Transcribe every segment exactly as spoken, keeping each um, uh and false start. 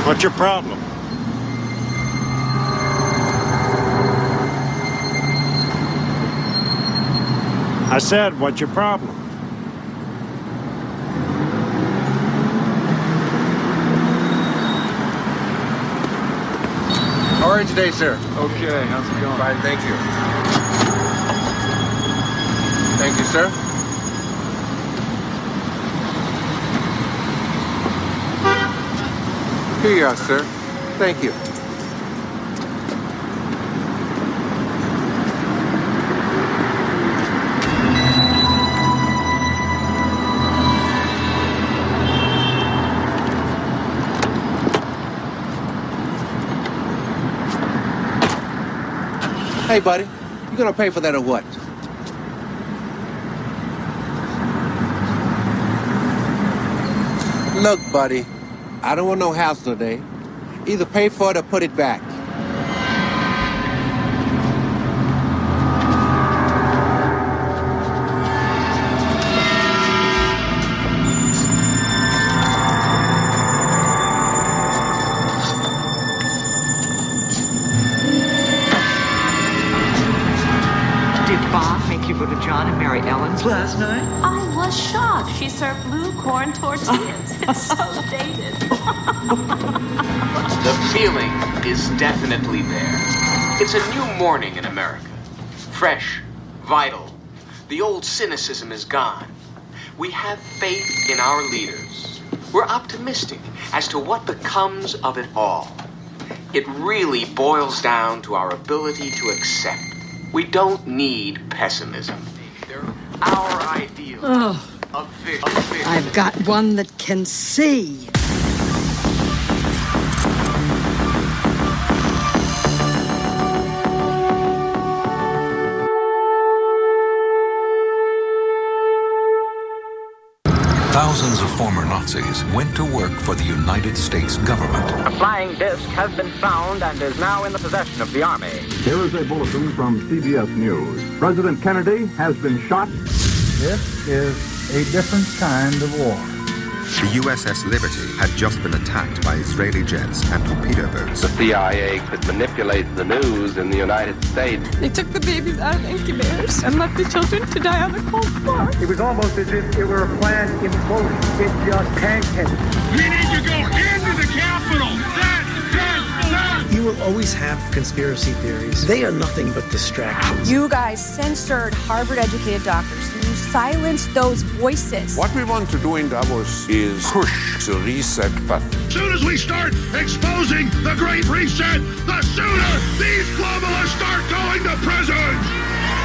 What's your problem? I said, what's your problem? How are you today, sir? Okay, how's it going? Fine, thank you. Thank you, sir. Here you are, sir. Thank you. Hey, buddy, you gonna pay for that or what? Look, buddy, I don't want no hassle today. Either pay for it or put it back. John and Mary Ellen's last night? I was shocked. She served blue corn tortillas. It's so dated. The feeling is definitely there. It's a new morning in America. Fresh, vital. The old cynicism is gone. We have faith in our leaders. We're optimistic as to what becomes of it all. It really boils down to our ability to accept. We don't need pessimism. They're our ideals oh, of vision. Of vision. I've got one that can see. Thousands of former Nazis went to work for the United States government. A flying disc has been found and is now in the possession of the Army. Here is a bulletin from C B S News. President Kennedy has been shot. This is a different kind of war. The U S S Liberty had just been attacked by Israeli jets and torpedo boats. The C I A could manipulate the news in the United States. They took the babies out of incubators and left the children to die on the cold floor. It was almost as if it were a plan in motion. It just pancaked. We need to go into the Capitol. That, that, that. You will always have conspiracy theories. They are nothing but distractions. You guys censored Harvard-educated doctors. You silenced those voices. What we want to do in Davos is push the reset button. As soon as we start exposing the Great Reset, the sooner these globalists start going to prison.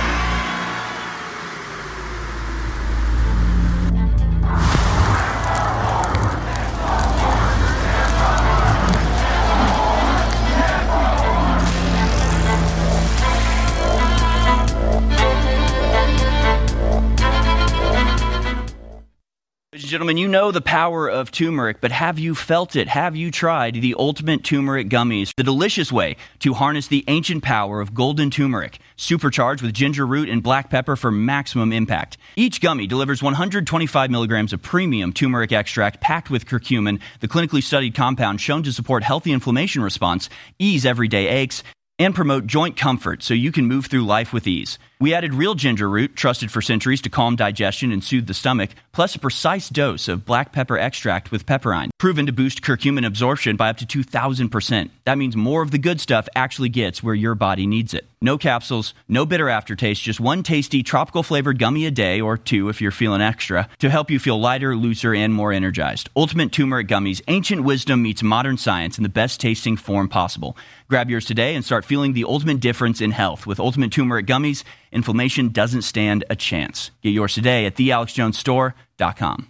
Gentlemen, you know the power of turmeric, but have you felt it? Have you tried the Ultimate Turmeric Gummies? The delicious way to harness the ancient power of golden turmeric, supercharged with ginger root and black pepper for maximum impact. Each gummy delivers one hundred twenty-five milligrams of premium turmeric extract packed with curcumin, the clinically studied compound shown to support healthy inflammation response, ease everyday aches, and promote joint comfort so you can move through life with ease. We added real ginger root, trusted for centuries to calm digestion and soothe the stomach, plus a precise dose of black pepper extract with pepperine, proven to boost curcumin absorption by up to two thousand percent. That means more of the good stuff actually gets where your body needs it. No capsules, no bitter aftertaste, just one tasty tropical flavored gummy a day, or two if you're feeling extra, to help you feel lighter, looser, and more energized. Ultimate Turmeric Gummies, ancient wisdom meets modern science in the best tasting form possible. Grab yours today and start feeling the ultimate difference in health. With Ultimate Turmeric Gummies, inflammation doesn't stand a chance. Get yours today at the alex jones store dot com.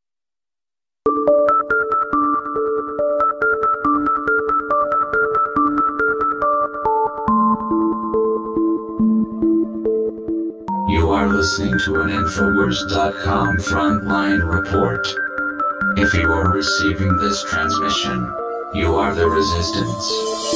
You are listening to an Infowars dot com frontline report. If you are receiving this transmission, you are the resistance.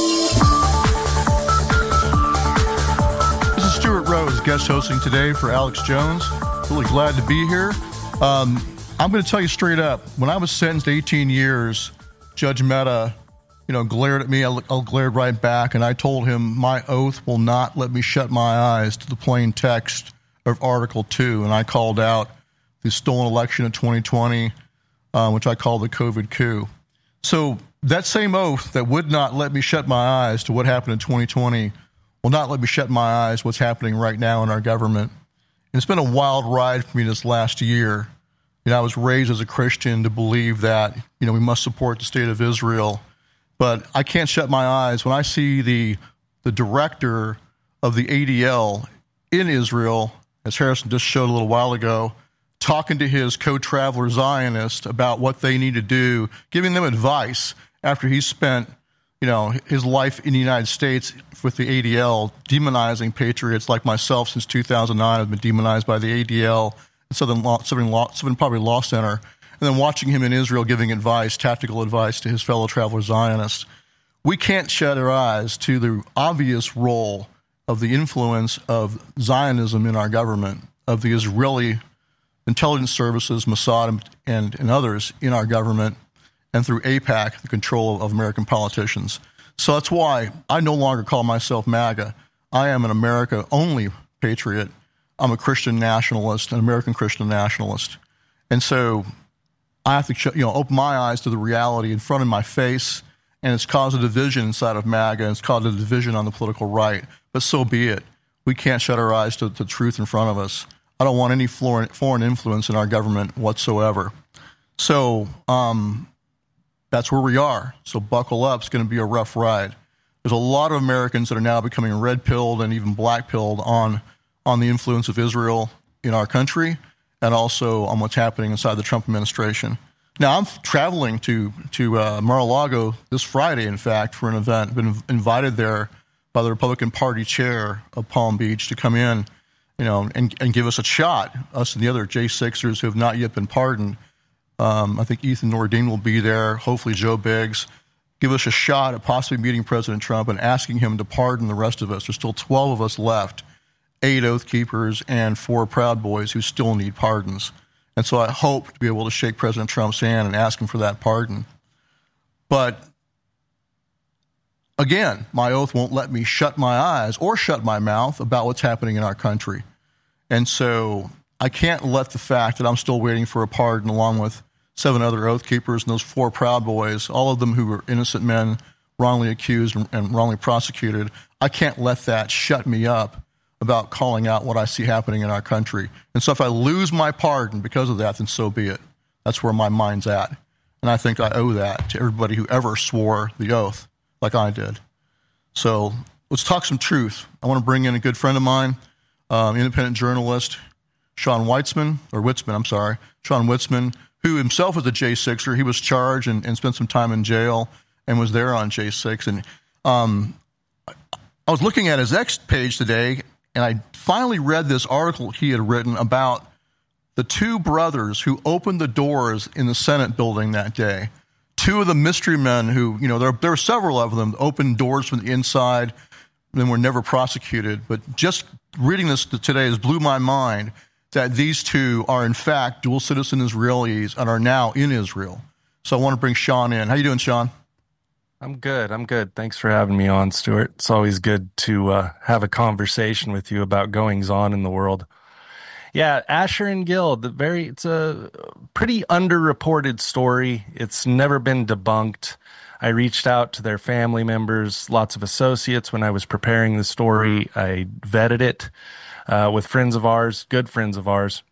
This is Stuart Rose, guest hosting today for Alex Jones. Really glad to be here. Um, I'm going to tell you straight up, when I was sentenced to eighteen years, Judge Mehta you know, glared at me, I, I glared right back, and I told him my oath will not let me shut my eyes to the plain text of Article two, and I called out the stolen election of twenty twenty, uh, which I call the COVID coup. So that same oath that would not let me shut my eyes to what happened in twenty twenty will not let me shut my eyes to what's happening right now in our government. And it's been a wild ride for me this last year. You know, I was raised as a Christian to believe that, you know, we must support the state of Israel. But I can't shut my eyes when I see the the director of the A D L in Israel, as Harrison just showed a little while ago, talking to his co-traveler Zionist about what they need to do, giving them advice after he spent, you know, his life in the United States with the A D L, demonizing patriots like myself since two thousand nine. I've been demonized by the A D L and Southern Law, Southern Law, Southern Poverty Law Center, and then watching him in Israel giving advice, tactical advice to his fellow traveler Zionists. We can't shut our eyes to the obvious role of the influence of Zionism in our government, of the Israeli intelligence services, Mossad, and, and others in our government, and through AIPAC, the control of American politicians. So that's why I no longer call myself MAGA. I am an America-only patriot. I'm a Christian nationalist, an American Christian nationalist. And so I have to, you know, open my eyes to the reality in front of my face, and it's caused a division inside of MAGA, and it's caused a division on the political right. But so be it. We can't shut our eyes to the truth in front of us. I don't want any foreign, foreign influence in our government whatsoever. So um, that's where we are. So buckle up. It's going to be a rough ride. There's a lot of Americans that are now becoming red-pilled and even black-pilled on, on the influence of Israel in our country and also on what's happening inside the Trump administration. Now, I'm traveling to, to uh, Mar-a-Lago this Friday, in fact, for an event. Been invited there by the Republican Party chair of Palm Beach to come in, you know, and, and give us a shot, us and the other J sixers who have not yet been pardoned. Um, I think Ethan Nordine will be there, hopefully Joe Biggs, give us a shot at possibly meeting President Trump and asking him to pardon the rest of us. There's still twelve of us left, eight Oath Keepers and four Proud Boys who still need pardons. And so I hope to be able to shake President Trump's hand and ask him for that pardon. But again, my oath won't let me shut my eyes or shut my mouth about what's happening in our country. And so I can't let the fact that I'm still waiting for a pardon along with seven other Oath Keepers and those four Proud Boys, all of them who were innocent men wrongly accused and, and wrongly prosecuted, I can't let that shut me up about calling out what I see happening in our country. And so if I lose my pardon because of that, then so be it. That's where my mind's at. And I think I owe that to everybody who ever swore the oath like I did. So let's talk some truth. I want to bring in a good friend of mine, um, independent journalist, Sean Weitzman, or Witzman, I'm sorry, Sean Witzman, who himself was a J sixer. He was charged and, and spent some time in jail and was there on J six. And um, I was looking at his X page today, and I finally read this article he had written about the two brothers who opened the doors in the Senate building that day. Two of the mystery men who, you know, there, there were several of them, opened doors from the inside and were never prosecuted. But just reading this today has blew my mind that these two are, in fact, dual citizen Israelis and are now in Israel. So I want to bring Sean in. How you doing, Sean? I'm good. I'm good. Thanks for having me on, Stuart. It's always good to uh, have a conversation with you about goings on in the world. Yeah, Asher and Gil, the very it's a pretty underreported story. It's never been debunked. I reached out to their family members, lots of associates when I was preparing the story. I vetted it uh, with friends of ours, good friends of ours,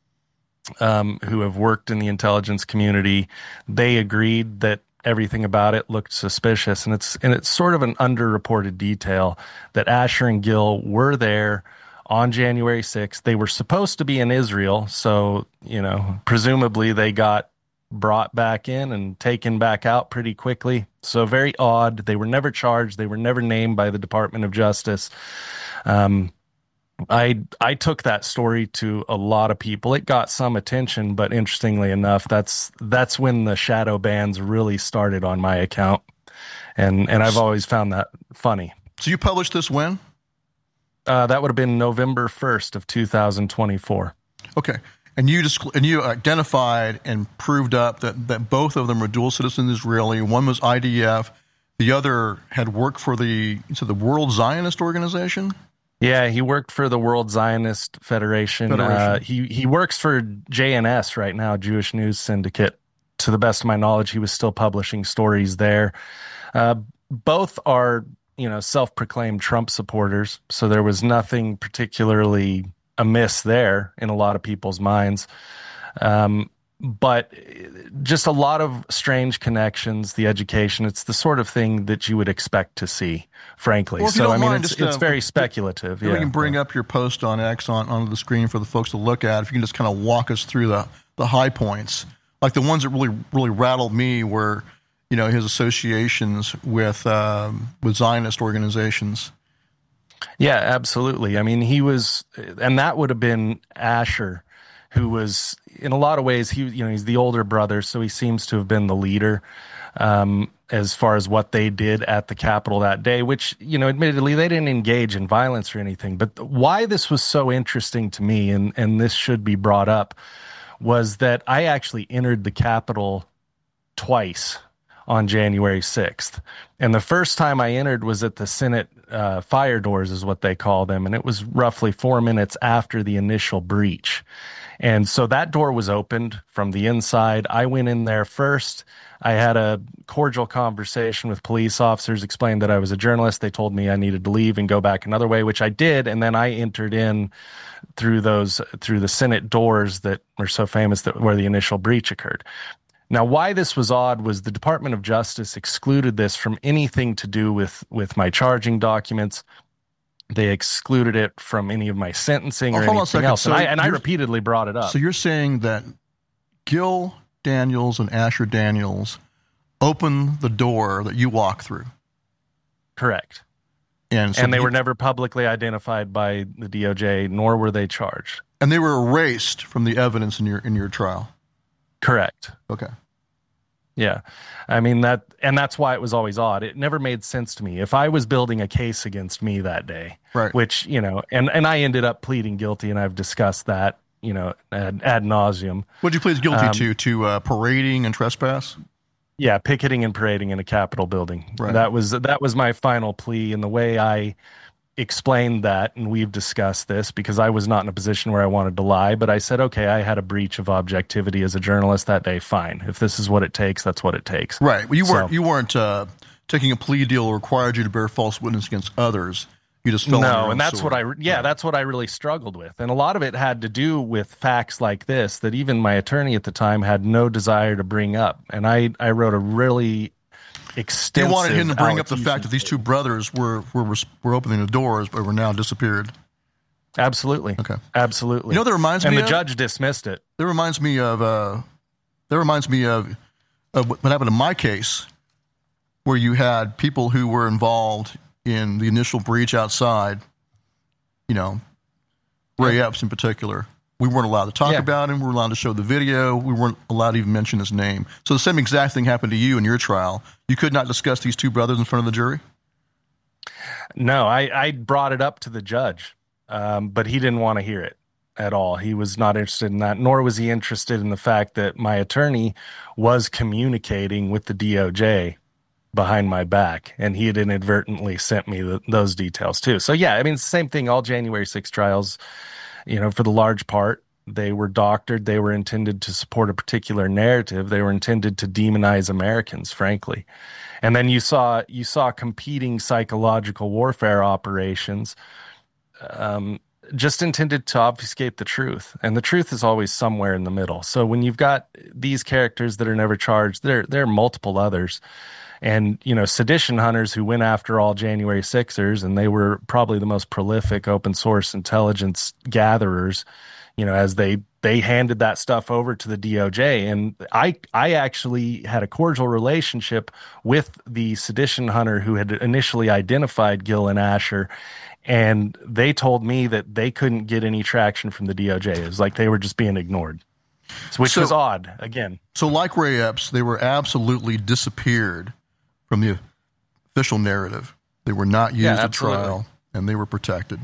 um, who have worked in the intelligence community. They agreed that everything about it looked suspicious, and it's and it's sort of an underreported detail that Asher and Gil were there on January sixth. They were supposed to be in Israel, so, you know, presumably they got brought back in and taken back out pretty quickly. So very odd. They were never charged. They were never named by the Department of Justice. Um, I I took that story to a lot of people. It got some attention, but interestingly enough, that's that's when the shadow bans really started on my account, and and I've always found that funny. So you published this when? Uh, that would have been November first of two thousand twenty-four. Okay, and you discl- and you identified and proved up that that both of them were dual citizen Israeli. One was I D F, The other had worked for the so the World Zionist Organization. Yeah, he worked for the World Zionist Federation. Federation. Uh, he he works for J N S right now, Jewish News Syndicate. To the best of my knowledge, he was still publishing stories there. Uh, both are, you know, self-proclaimed Trump supporters, so there was nothing particularly amiss there in a lot of people's minds. Um, but just a lot of strange connections, the education, it's the sort of thing that you would expect to see, frankly. Well, so, I mean, mind, it's, just, it's uh, very speculative. If yeah. we can bring up your post on X on, onto the screen for the folks to look at, if you can just kind of walk us through the, the high points, like the ones that really, really rattled me were, you know, his associations with, um, with Zionist organizations. Yeah, absolutely. I mean, he was, and that would have been Asher, who was, in a lot of ways, he, you know, he's the older brother, so he seems to have been the leader um, as far as what they did at the Capitol that day, which, you know, admittedly, they didn't engage in violence or anything. But why this was so interesting to me, and, and this should be brought up, was that I actually entered the Capitol twice on January sixth. And the first time I entered was at the Senate uh, fire doors, is what they call them. And it was roughly four minutes after the initial breach. And so that door was opened from the inside. I went in there first. I had a cordial conversation with police officers, explained that I was a journalist. They told me I needed to leave and go back another way, which I did. And then I entered in through those, through the Senate doors that were so famous, that where the initial breach occurred. Now, why this was odd was the Department of Justice excluded this from anything to do with, with my charging documents. They excluded it from any of my sentencing or oh, anything else. So and, I, and I repeatedly brought it up. So you're saying that Gil Daniels and Asher Daniels opened the door that you walk through? Correct. And, so and they you, were never publicly identified by the D O J, nor were they charged. And they were erased from the evidence in your in your trial? Correct. Okay. Yeah. I mean, that, and that's why it was always odd. It never made sense to me. If I was building a case against me that day, right, which, you know, and, and I ended up pleading guilty, and I've discussed that, you know, ad, ad nauseum. What did you plead guilty um, to? To uh, parading and trespass? Yeah, picketing and parading in a Capitol building. Right. That was, that was my final plea, and the way I explained that, and we've discussed this, because I was not in a position where I wanted to lie, but I said, okay, I had a breach of objectivity as a journalist that day. Fine. If this is what it takes, that's what it takes. Right. Well, you so, weren't, you weren't uh, taking a plea deal that required you to bear false witness against others. You just fell No, and that's sword. what I, yeah, right. that's what I really struggled with. And a lot of it had to do with facts like this that even my attorney at the time had no desire to bring up. And I, I wrote a really extensive. You wanted him to bring up the fact that these two brothers were, were were opening the doors, but were now disappeared. Absolutely. Okay. Absolutely. You know, that reminds and me. And the of, judge dismissed it. That reminds me of. Uh, that reminds me of, of what happened in my case, where you had people who were involved in the initial breach outside. You know, Ray yeah. Epps in particular. We weren't allowed to talk yeah. about him. We were allowed to show the video. We weren't allowed to even mention his name. So the same exact thing happened to you in your trial. You could not discuss these two brothers in front of the jury? No, I, I brought it up to the judge, um, but he didn't want to hear it at all. He was not interested in that, nor was he interested in the fact that my attorney was communicating with the D O J behind my back, and he had inadvertently sent me the, those details too. So yeah, I mean, it's the same thing. All January sixth trials, you know, for the large part, they were doctored. They were intended to support a particular narrative. They were intended to demonize Americans, frankly. And then you saw you saw competing psychological warfare operations, um, just intended to obfuscate the truth. And the truth is always somewhere in the middle. So when you've got these characters that are never charged, there there are multiple others. And, you know, sedition hunters who went after all January sixers, and they were probably the most prolific open source intelligence gatherers, you know, as they, they handed that stuff over to the D O J. And I, I actually had a cordial relationship with the sedition hunter who had initially identified Gil and Asher. And they told me that they couldn't get any traction from the D O J. It was like they were just being ignored, which so, was odd, again. So like Ray Epps, they were absolutely disappeared from the official narrative. They were not used yeah, at trial, and they were protected.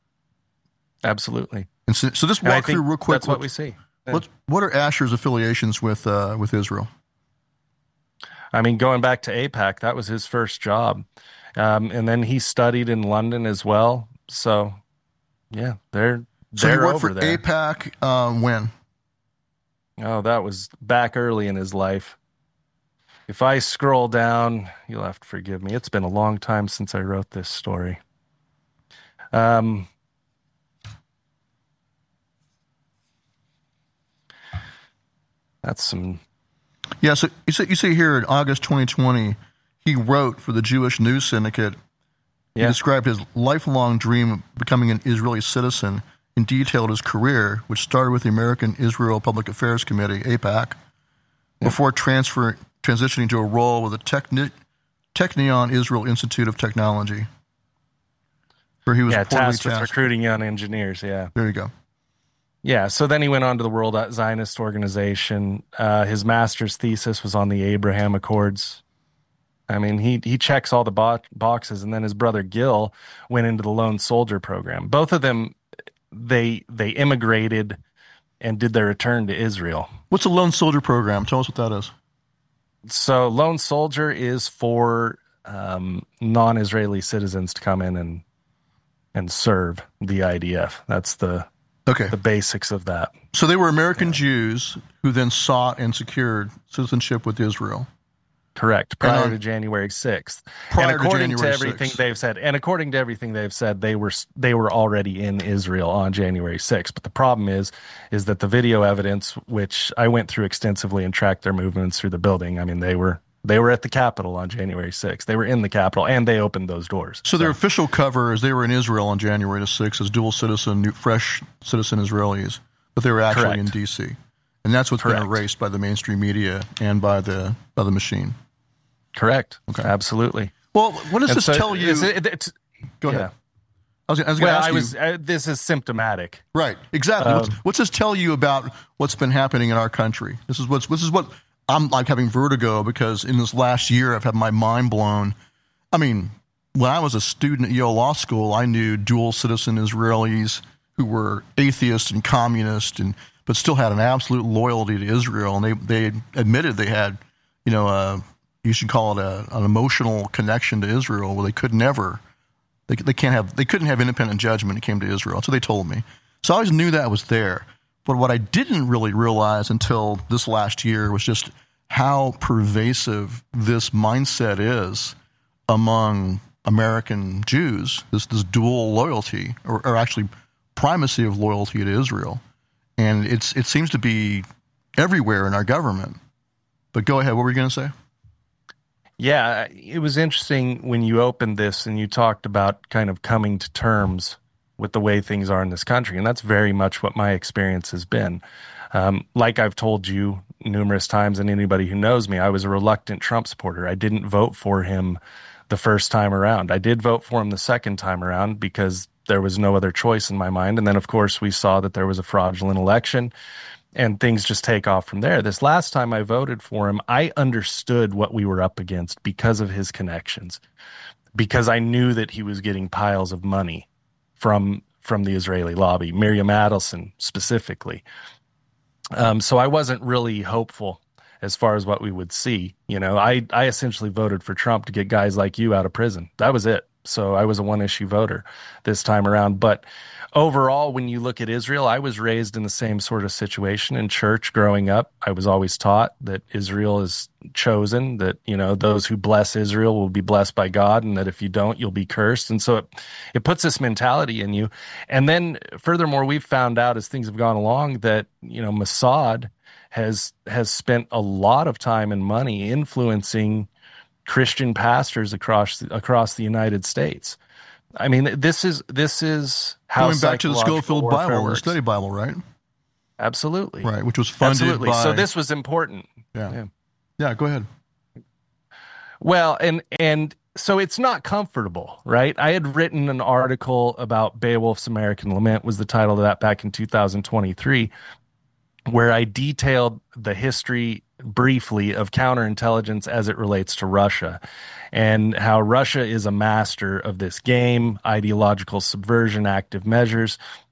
Absolutely. And so, so just walk through real quick. That's what, what we see. What, what are Asher's affiliations with uh, with Israel? I mean, going back to AIPAC, that was his first job. Um, and then he studied in London as well. So, yeah, they're, so they're he worked over for there. AIPAC uh, when? Oh, that was back early in his life. If I scroll down, you'll have to forgive me. It's been a long time since I wrote this story. Um, that's some... Yeah, so you see, you see here in August twenty twenty, he wrote for the Jewish News Syndicate. He yeah. described his lifelong dream of becoming an Israeli citizen and detailed his career, which started with the American Israel Public Affairs Committee, AIPAC, yeah. before transfer, transitioning to a role with the Techni- Technion Israel Institute of Technology, where he was yeah, tasked with tasked. recruiting young engineers, yeah. There you go. Yeah, so then he went on to the World Zionist Organization. Uh, his master's thesis was on the Abraham Accords. I mean, he he checks all the bo- boxes, and then his brother Gil went into the Lone Soldier program. Both of them, they they immigrated and did their return to Israel. What's a Lone Soldier program? Tell us what that is. So Lone Soldier is for um, non-Israeli citizens to come in and and serve the I D F. That's the Okay. the basics of that. So they were American yeah. Jews who then sought and secured citizenship with Israel. Correct. Prior and, to January sixth. Prior and according to, to everything sixth. they've said, and according to everything they've said, they were they were already in Israel on January sixth. But the problem is, is that the video evidence, which I went through extensively and tracked their movements through the building, I mean, they were They were at the Capitol on January sixth. They were in the Capitol, and they opened those doors. So, so their official cover is they were in Israel on January sixth as dual citizen, new, fresh citizen Israelis, but they were actually Correct. in D C, and that's what's Correct. been erased by the mainstream media and by the by the machine. Correct. Okay. Absolutely. Well, what does and this so tell you? It, it's, Go ahead. Yeah. I was, I was going to well, ask I was, you. uh, this is symptomatic. Right. Exactly. Um, what's, what's this tell you about what's been happening in our country? This is what's. This is what. I'm like having vertigo because in this last year I've had my mind blown. I mean, when I was a student at Yale Law School, I knew dual citizen Israelis who were atheists and communists, and but still had an absolute loyalty to Israel, and they they admitted they had, you know, uh, you should call it a, an emotional connection to Israel, where they could never, they they can't have, they couldn't have independent judgment when it came to Israel. That's what they told me. So I always knew that was there. But what I didn't really realize until this last year was just how pervasive this mindset is among American Jews, this, this dual loyalty, or, or actually primacy of loyalty to Israel. And it's it seems to be everywhere in our government. But go ahead, what were you going to say? Yeah, it was interesting when you opened this and you talked about kind of coming to terms with the way things are in this country. And that's very much what my experience has been. Um, like I've told you numerous times, and anybody who knows me, I was a reluctant Trump supporter. I didn't vote for him the first time around. I did vote for him the second time around because there was no other choice in my mind. And then, of course, we saw that there was a fraudulent election and things just take off from there. This last time I voted for him, I understood what we were up against because of his connections, because I knew that he was getting piles of money from from the Israeli lobby, Miriam Adelson specifically. Um, so I wasn't really hopeful as far as what we would see. You know, I, I essentially voted for Trump to get guys like you out of prison. That was it. So I was a one-issue voter this time around. But overall, when you look at Israel, I was raised in the same sort of situation in church growing up. I was always taught that Israel is chosen, that, you know, those who bless Israel will be blessed by God, and that if you don't, you'll be cursed. And so it, it puts this mentality in you. And then furthermore, we've found out as things have gone along that, you know, Mossad has has spent a lot of time and money influencing Christian pastors across across the United States. I mean, this is this is how going back to the Schofield Bible, the study Bible, right? Absolutely, right, which was funded Absolutely. by. So this was important. Yeah. yeah, yeah. Go ahead. Well, and and so it's not comfortable, right? I had written an article about Beowulf's American Lament, was the title of that, back in two thousand twenty-three, where I detailed the history briefly of counterintelligence as it relates to Russia, and how Russia is a master of this game, ideological subversion, active measures.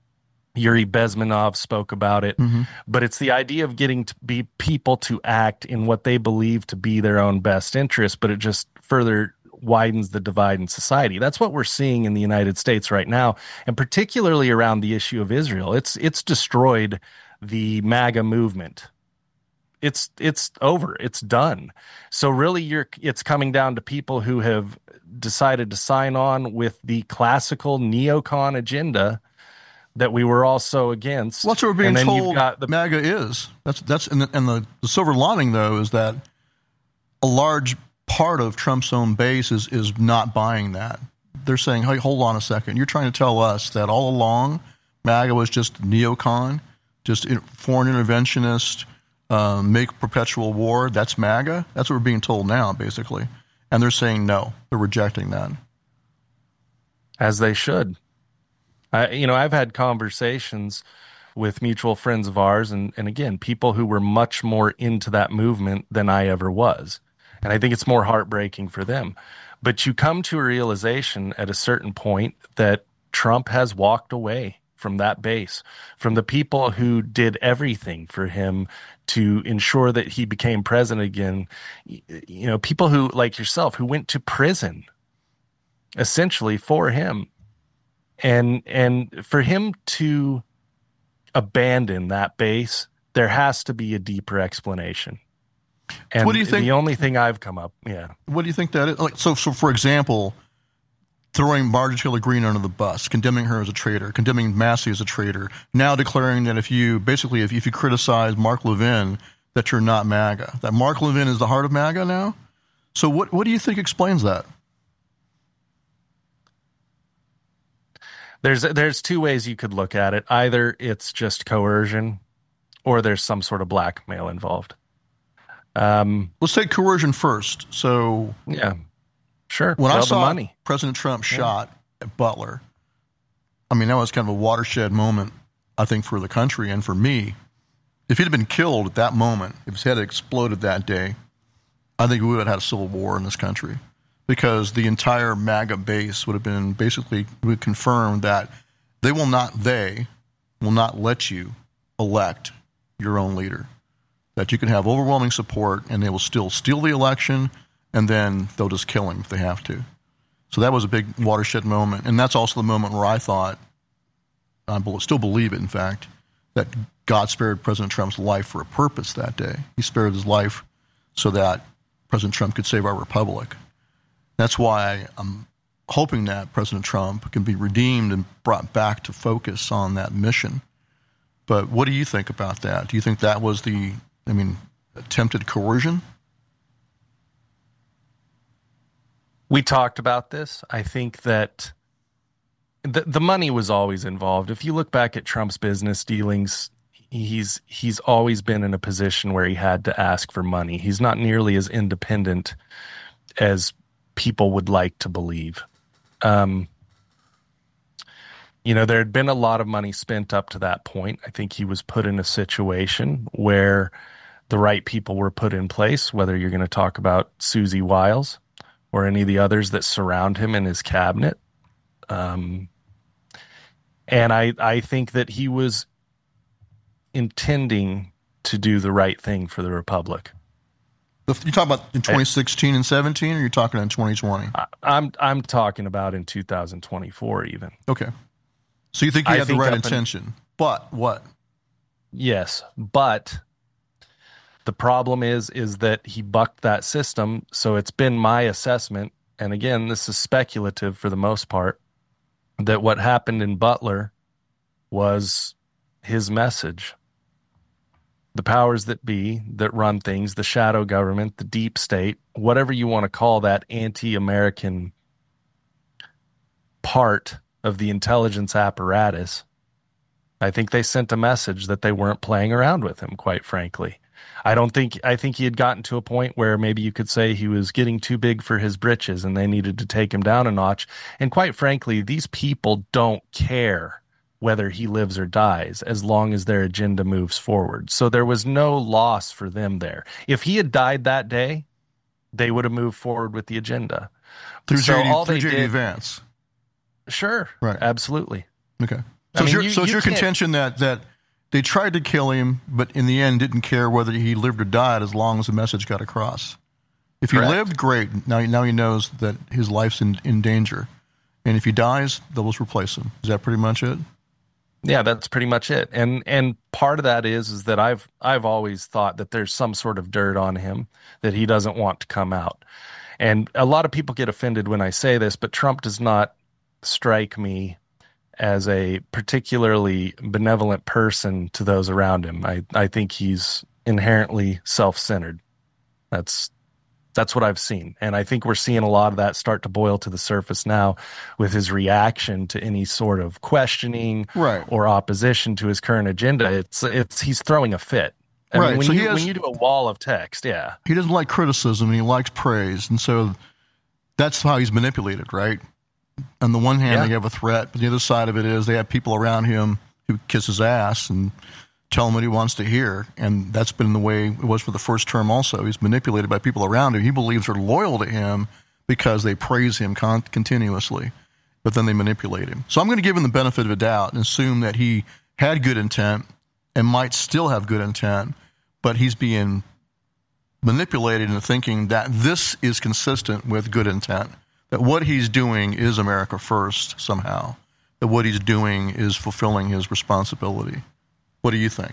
Yuri Bezmenov spoke about it, mm-hmm. but it's the idea of getting to be people to act in what they believe to be their own best interest, but it just further widens the divide in society. That's what we're seeing in the United States right now, and particularly around the issue of Israel. It's it's destroyed the MAGA movement. It's it's over. It's done. So really, you're it's coming down to people who have decided to sign on with the classical neocon agenda that we were also against. Well, that's what we're being and then told you've got the MAGA is. That's that's and the, and the, the silver lining though is that a large part of Trump's own base is is not buying that. They're saying, "Hey, hold on a second. You're trying to tell us that all along MAGA was just neocon, just foreign interventionist, um, make perpetual war. That's MAGA." That's what we're being told now, basically. And they're saying no. They're rejecting that. As they should. I, you know, I've had conversations with mutual friends of ours, and, and again, people who were much more into that movement than I ever was. And I think it's more heartbreaking for them. But you come to a realization at a certain point that Trump has walked away from that base, from the people who did everything for him to ensure that he became president again. You know, people who, like yourself, who went to prison essentially for him. And and for him to abandon that base, there has to be a deeper explanation. And what do you think? The only thing I've come up, yeah. What do you think that is? Like, so, so for example, throwing Marjorie Taylor Greene under the bus, condemning her as a traitor, condemning Massey as a traitor, now declaring that if you basically if, if you criticize Mark Levin, that you're not MAGA, that Mark Levin is the heart of MAGA now. So what what do you think explains that? There's there's two ways you could look at it. Either it's just coercion, or there's some sort of blackmail involved. Um, Let's take coercion first. So yeah, sure. When well, I saw money. President Trump yeah. shot at Butler, I mean that was kind of a watershed moment, I think, for the country and for me. If he'd have been killed at that moment, if his head had exploded that day, I think we would have had a civil war in this country. Because the entire MAGA base would have been basically would confirm that they will not they will not let you elect your own leader. That you can have overwhelming support and they will still steal the election and then they'll just kill him if they have to. So that was a big watershed moment. And that's also the moment where I thought, I still believe it in fact, that God spared President Trump's life for a purpose that day. He spared his life so that President Trump could save our republic. That's why I'm hoping that President Trump can be redeemed and brought back to focus on that mission. But what do you think about that? Do you think that was the, I mean, attempted coercion? We talked about this. I think that the the money was always involved. If you look back at Trump's business dealings, he's he's always been in a position where he had to ask for money. He's not nearly as independent as people would like to believe. Um, you know, there had been a lot of money spent up to that point. I think he was put in a situation where the right people were put in place, whether you're going to talk about Susie Wiles or any of the others that surround him in his cabinet. Um, and I, I think that he was intending to do the right thing for the Republic. You talking about in twenty sixteen and seventeen, or you're talking in twenty twenty? I, I'm I'm talking about in two thousand twenty-four even. Okay. So you think he I had the think right up in- intention, but what? Yes, but the problem is is that he bucked that system. So it's been my assessment, and again, this is speculative for the most part, that what happened in Butler was his message. The powers that be that run things, the shadow government, the deep state, whatever you want to call that anti-American part of the intelligence apparatus, I think they sent a message that they weren't playing around with him, quite frankly. I don't think, I think he had gotten to a point where maybe you could say he was getting too big for his britches and they needed to take him down a notch. And quite frankly, these people don't care whether he lives or dies as long as their agenda moves forward. So there was no loss for them there. If he had died that day, they would have moved forward with the agenda. Through so J D, all through they J D did, Vance. Sure. Right. Absolutely. Okay. So I mean, it's your, you, so it's you your can't- contention that, that they tried to kill him, but in the end didn't care whether he lived or died as long as the message got across. If he Correct. lived, great. Now, now he knows that his life's in, in danger. And if he dies, they'll just replace him. Is that pretty much it? Yeah, that's pretty much it. And and part of that is is that I've I've always thought that there's some sort of dirt on him that he doesn't want to come out. And a lot of people get offended when I say this, but Trump does not strike me as a particularly benevolent person to those around him. I, I think he's inherently self-centered. That's That's what I've seen. And I think we're seeing a lot of that start to boil to the surface now with his reaction to any sort of questioning right. or opposition to his current agenda. It's it's he's throwing a fit. I right. mean, when, so you, he has, when you do a wall of text, yeah. He doesn't like criticism and he likes praise. And so that's how he's manipulated, right? On the one hand, Yeah. they have a threat, but the other side of it is they have people around him who kiss his ass and tell him what he wants to hear. And that's been the way it was for the first term also. He's manipulated by people around him. He believes are loyal to him because they praise him con- continuously, but then they manipulate him. So I'm going to give him the benefit of the doubt and assume that he had good intent and might still have good intent, but he's being manipulated into thinking that this is consistent with good intent, that what he's doing is America first somehow, that what he's doing is fulfilling his responsibility. What do you think?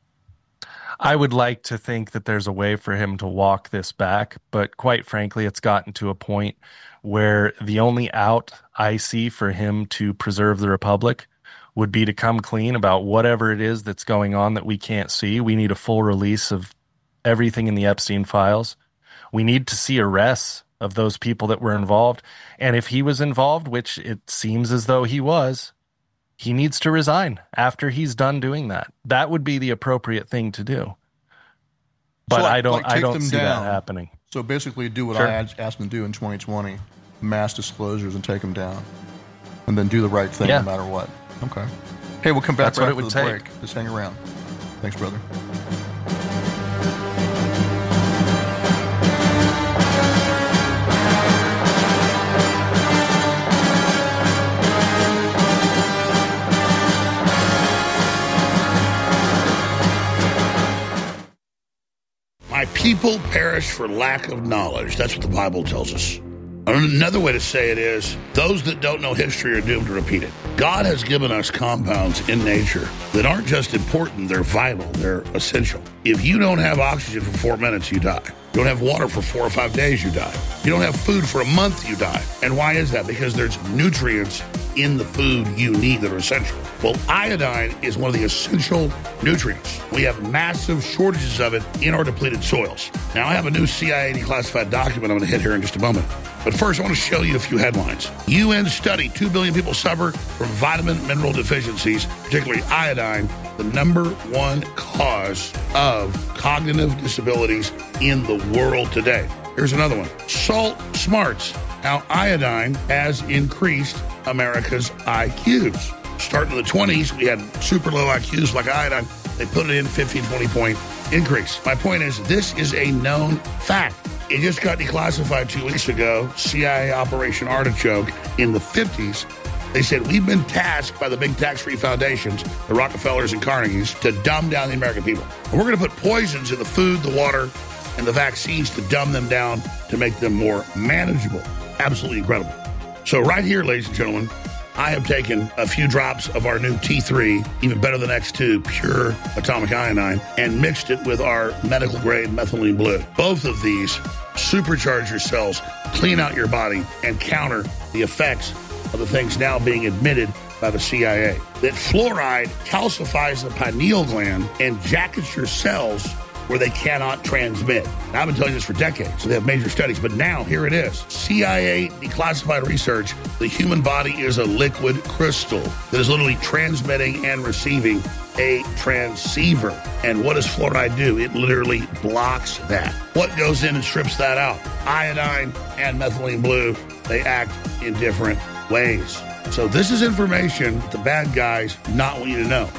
I would like to think that there's a way for him to walk this back, but quite frankly, it's gotten to a point where the only out I see for him to preserve the republic would be to come clean about whatever it is that's going on that we can't see. We need a full release of everything in the Epstein files. We need to see arrests of those people that were involved. And if he was involved, which it seems as though he was, he needs to resign after he's done doing that. That would be the appropriate thing to do. But So, like- I don't like I take don't them see down. that happening. So basically do what Sure. I asked asked him to do in twenty twenty, mass disclosures and take them down. And then do the right thing Yeah. no matter what. Okay. Hey, we'll come back That's right what it after would the take. break. Just hang around. Thanks, brother. My people perish for lack of knowledge. That's what the Bible tells us. Another way to say it is, those that don't know history are doomed to repeat it. God has given us compounds in nature that aren't just important, they're vital, they're essential. If you don't have oxygen for four minutes, you die. You don't have water for four or five days, you die. You don't have food for a month, you die. And why is that? Because there's nutrients in the food you need that are essential. Well, iodine is one of the essential nutrients. We have massive shortages of it in our depleted soils. Now, I have a new C I A declassified document I'm going to hit here in just a moment. But first, I want to show you a few headlines. U N study, two billion people suffer from vitamin mineral deficiencies, particularly iodine, the number one cause of cognitive disabilities in the world today. Here's another one. Salt smarts, how iodine has increased America's I Qs. Starting in the twenties, we had super low I Qs like iodine. They put it in fifteen, twenty point increase. My point is, this is a known fact. It just got declassified two weeks ago, C I A Operation Artichoke in the fifties. They said, we've been tasked by the big tax-free foundations, the Rockefellers and Carnegies, to dumb down the American people. And we're going to put poisons in the food, the water, and the vaccines to dumb them down to make them more manageable. Absolutely incredible. So right here, ladies and gentlemen, I have taken a few drops of our new T three, even better than X two, pure atomic iodine, and mixed it with our medical-grade methylene blue. Both of these supercharge your cells, clean out your body, and counter the effects of the things now being admitted by the C I A. That fluoride calcifies the pineal gland and jackets your cells where they cannot transmit. Now, I've been telling you this for decades, so they have major studies, but now here it is. C I A declassified research, the human body is a liquid crystal that is literally transmitting and receiving a transceiver. And what does fluoride do? It literally blocks that. What goes in and strips that out? Iodine and methylene blue, they act in different ways. So this is information that the bad guys not want you to know.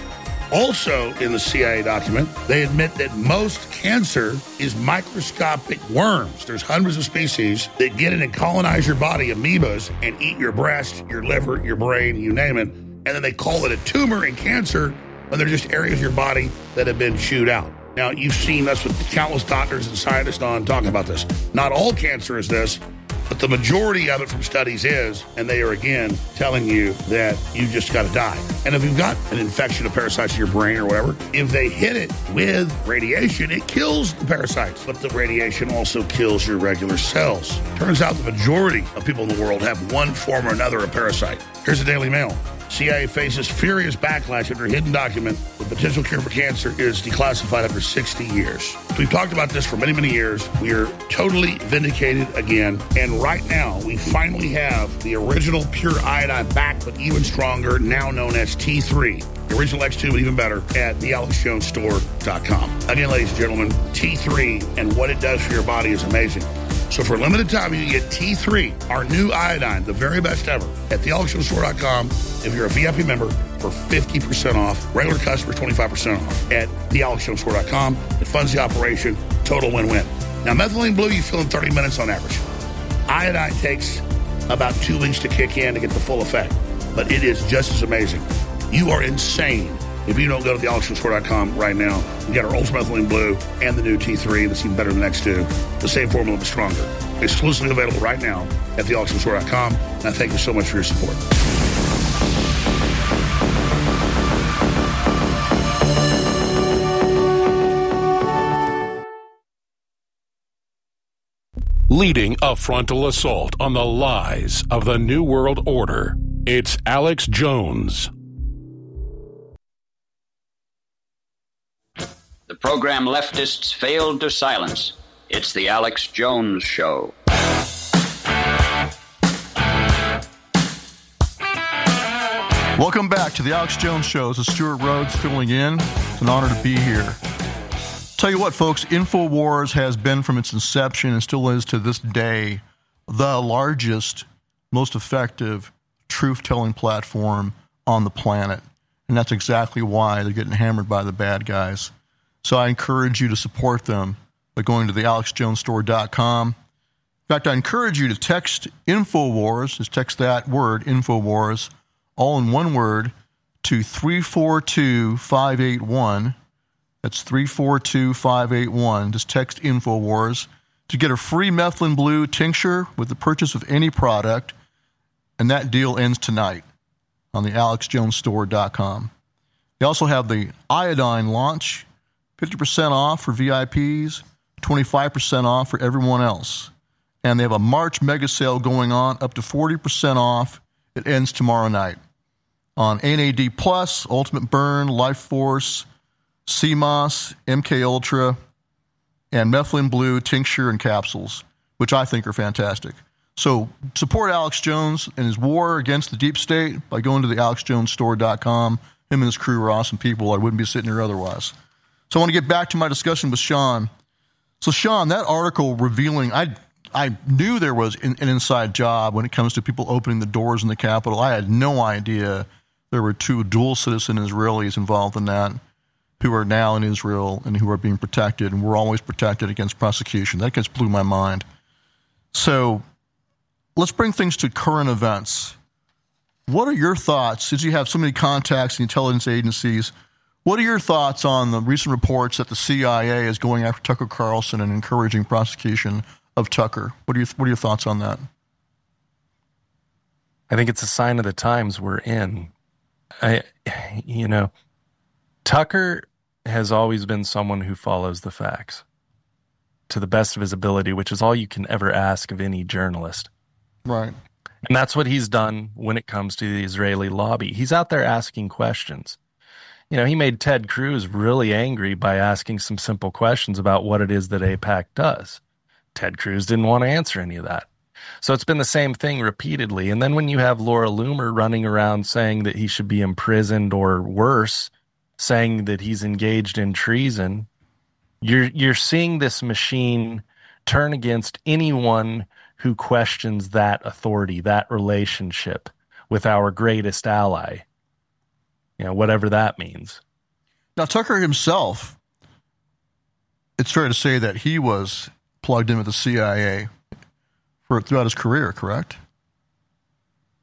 Also in the C I A document, they admit that most cancer is microscopic worms. There's hundreds of species that get in and colonize your body, amoebas, and eat your breast, your liver, your brain, you name it, and then they call it a tumor and cancer when they're just areas of your body that have been chewed out. Now, you've seen us with countless doctors and scientists on talking about this. Not all cancer is this, but the majority of it from studies is, and they are, again, telling you that you just got to die. And if you've got an infection of parasites in your brain or whatever, if they hit it with radiation, it kills the parasites. But the radiation also kills your regular cells. Turns out the majority of people in the world have one form or another of parasite. Here's the Daily Mail. C I A faces furious backlash after a hidden document with potential cure for cancer is declassified after sixty years. We've talked about this for many, many years. We are totally vindicated again. And right now, we finally have the original pure iodine back, but even stronger, now known as T three. The original X two, but even better, at the alex jones store dot com. Again, ladies and gentlemen, T three and what it does for your body is amazing. So for a limited time, you can get T three, our new iodine, the very best ever, at the alex jones store dot com. If you're a V I P member, for fifty percent off. Regular customers, twenty-five percent off at the alex jones store dot com. It funds the operation. Total win-win. Now, methylene blue, you feel in thirty minutes on average. Iodine takes about two weeks to kick in to get the full effect. But it is just as amazing. You are insane if you don't go to the alex jones store dot com right now and get our Ultra Methylene Blue and the new T three that's even better than the next two. The same formula, but stronger. Exclusively available right now at the alex jones store dot com. And I thank you so much for your support. Leading a frontal assault on the lies of the New World Order, it's Alex Jones. The program leftists failed to silence. It's the Alex Jones Show. Welcome back to the Alex Jones Show. This is Stuart Rhodes filling in. It's an honor to be here. Tell you what, folks, InfoWars has been from its inception and still is to this day the largest, most effective truth-telling platform on the planet. And that's exactly why they're getting hammered by the bad guys. So I encourage you to support them by going to the alex jones store dot com. In fact, I encourage you to text InfoWars, just text that word, InfoWars, all in one word, to three four two, five eight one. That's three four two, five eight one. Just text InfoWars to get a free Methylene Blue tincture with the purchase of any product, and that deal ends tonight on the alex jones store dot com. They also have the iodine launch, fifty percent off for V I Ps, twenty-five percent off for everyone else. And they have a March mega sale going on, up to forty percent off. It ends tomorrow night on N A D Plus, Ultimate Burn, Life Force, C M O S, M K Ultra, and Methylene Blue tincture and capsules, which I think are fantastic. So support Alex Jones and his war against the deep state by going to the alex jones store dot com. Him and his crew are awesome people. I wouldn't be sitting here otherwise. So I want to get back to my discussion with Sean. So Sean, that article revealing, I I knew there was an, an inside job when it comes to people opening the doors in the Capitol. I had no idea there were two dual citizen Israelis involved in that, who are now in Israel and who are being protected, and we're always protected against prosecution. That just blew my mind. So let's bring things to current events. What are your thoughts, since you have so many contacts in intelligence agencies, what are your thoughts on the recent reports that the C I A is going after Tucker Carlson and encouraging prosecution of Tucker? What are your, what are your thoughts on that? I think it's a sign of the times we're in. I, you know, Tucker has always been someone who follows the facts to the best of his ability, which is all you can ever ask of any journalist. Right. And that's what he's done when it comes to the Israeli lobby. He's out there asking questions. You know, he made Ted Cruz really angry by asking some simple questions about what it is that AIPAC does. Ted Cruz didn't want to answer any of that. So it's been the same thing repeatedly. And then when you have Laura Loomer running around saying that he should be imprisoned or worse, saying that he's engaged in treason, you're you're seeing this machine turn against anyone who questions that authority, that relationship with our greatest ally. You know, whatever that means. Now, Tucker himself, it's fair to say that he was plugged in with the C I A for throughout his career, correct?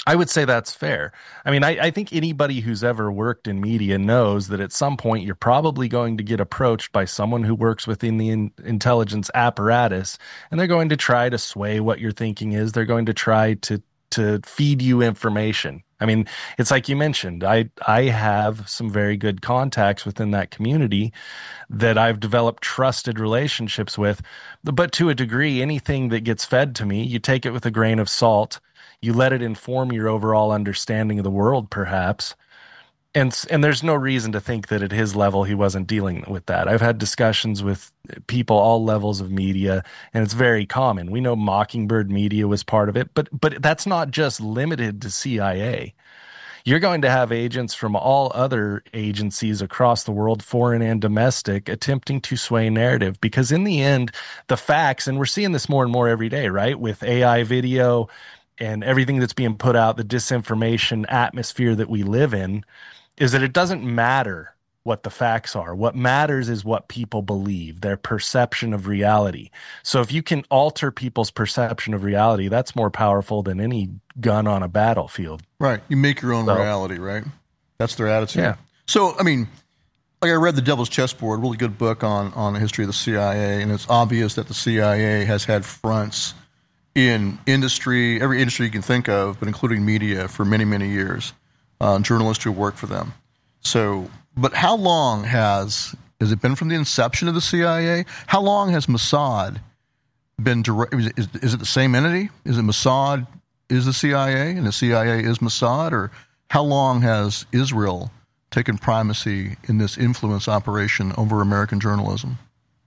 I would say that's fair. I mean, I, I think anybody who's ever worked in media knows that at some point you're probably going to get approached by someone who works within the in, intelligence apparatus, and they're going to try to sway what your thinking is. They're going to try to to feed you information. I mean, it's like you mentioned, I I have some very good contacts within that community that I've developed trusted relationships with. But to a degree, anything that gets fed to me, you take it with a grain of salt. You let it inform your overall understanding of the world, perhaps. And and there's no reason to think that at his level he wasn't dealing with that. I've had discussions with people all levels of media, and it's very common. We know Mockingbird Media was part of it, but but that's not just limited to C I A. You're going to have agents from all other agencies across the world, foreign and domestic, attempting to sway narrative. Because in the end, the facts, and we're seeing this more and more every day, right? With A I video and everything that's being put out, the disinformation atmosphere that we live in, is that it doesn't matter what the facts are. What matters is what people believe, their perception of reality. So if you can alter people's perception of reality, that's more powerful than any gun on a battlefield. Right. You make your own so, reality, right? That's their attitude. Yeah. So, I mean, like I read The Devil's Chessboard, really good book on, on the history of the C I A, and it's obvious that the C I A has had fronts in industry, every industry you can think of, but including media, for many, many years, uh, journalists who work for them. So, but how long has, has it been from the inception of the C I A? How long has Mossad been, direct, is, is, is it the same entity? Is it Mossad is the C I A and the C I A is Mossad? Or how long has Israel taken primacy in this influence operation over American journalism?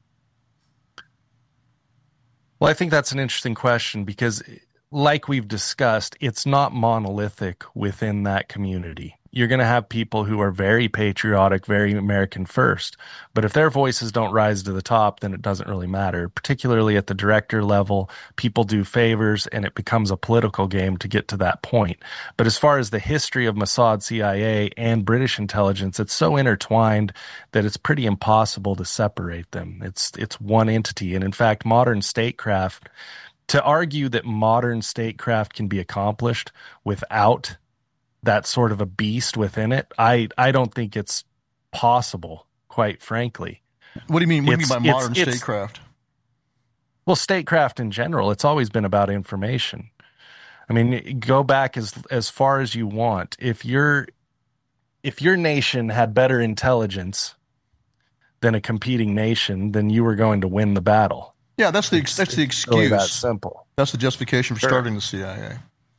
Well, I think that's an interesting question because, like we've discussed, it's not monolithic within that community. You're going to have people who are very patriotic, very American first. But if their voices don't rise to the top, then it doesn't really matter. Particularly at the director level, people do favors and it becomes a political game to get to that point. But as far as the history of Mossad, C I A, and British intelligence, it's so intertwined that it's pretty impossible to separate them. It's it's one entity. And in fact, modern statecraft, to argue that modern statecraft can be accomplished without that sort of a beast within it, I, I don't think it's possible, quite frankly. What do you mean? What it's, do you mean by modern it's, statecraft? It's, well, statecraft in general, it's always been about information. I mean, go back as as far as you want. If your if your nation had better intelligence than a competing nation, then you were going to win the battle. Yeah, that's the it's, that's the excuse. Really that simple. That's the justification for sure. starting the C I A.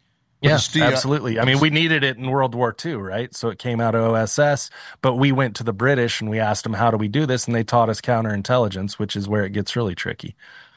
Yes, yeah, absolutely. I mean, we needed it in World War Two, right? So it came out of O S S, but we went to the British and we asked them, how do we do this? And they taught us counterintelligence, which is where it gets really tricky.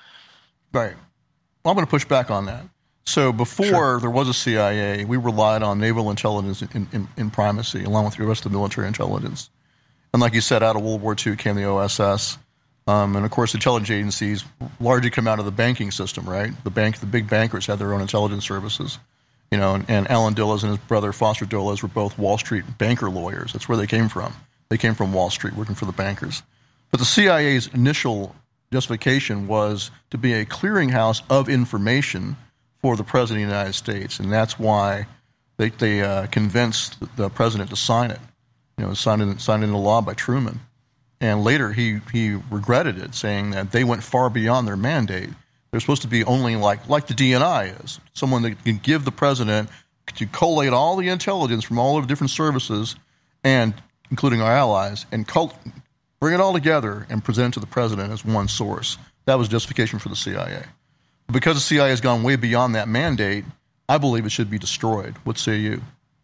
Right. Well, I'm going to push back on that. So before sure. there was a C I A, we relied on naval intelligence in, in, in primacy, along with the rest of the military intelligence. And like you said, out of World War Two came the O S S. Um, and, of course, intelligence agencies largely come out of the banking system, right? The bank, the big bankers had their own intelligence services. You know, and, and Alan Dulles and his brother Foster Dulles were both Wall Street banker lawyers. That's where they came from. They came from Wall Street working for the bankers. But the C I A's initial justification was to be a clearinghouse of information for the President of the United States. And that's why they, they uh, convinced the President to sign it. You know, signed, in, signed into law by Truman. And later he, he regretted it, saying that they went far beyond their mandate. They're supposed to be only like like the D N I is, someone that can give the president to collate all the intelligence from all of the different services, and including our allies, and cult, bring it all together and present it to the president as one source. That was justification for the C I A. Because the C I A has gone way beyond that mandate, I believe it should be destroyed. What say you?